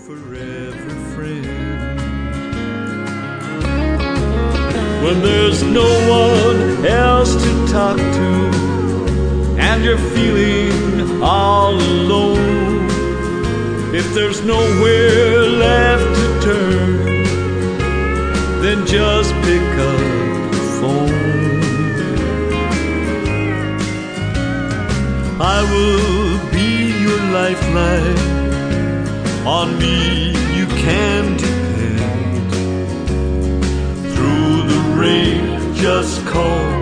forever friend. When there's no one else to talk to and you're feeling all alone, if there's nowhere left to turn, then just pick up the phone. I will be your lifeline, on me you can depend. Through the rain, just call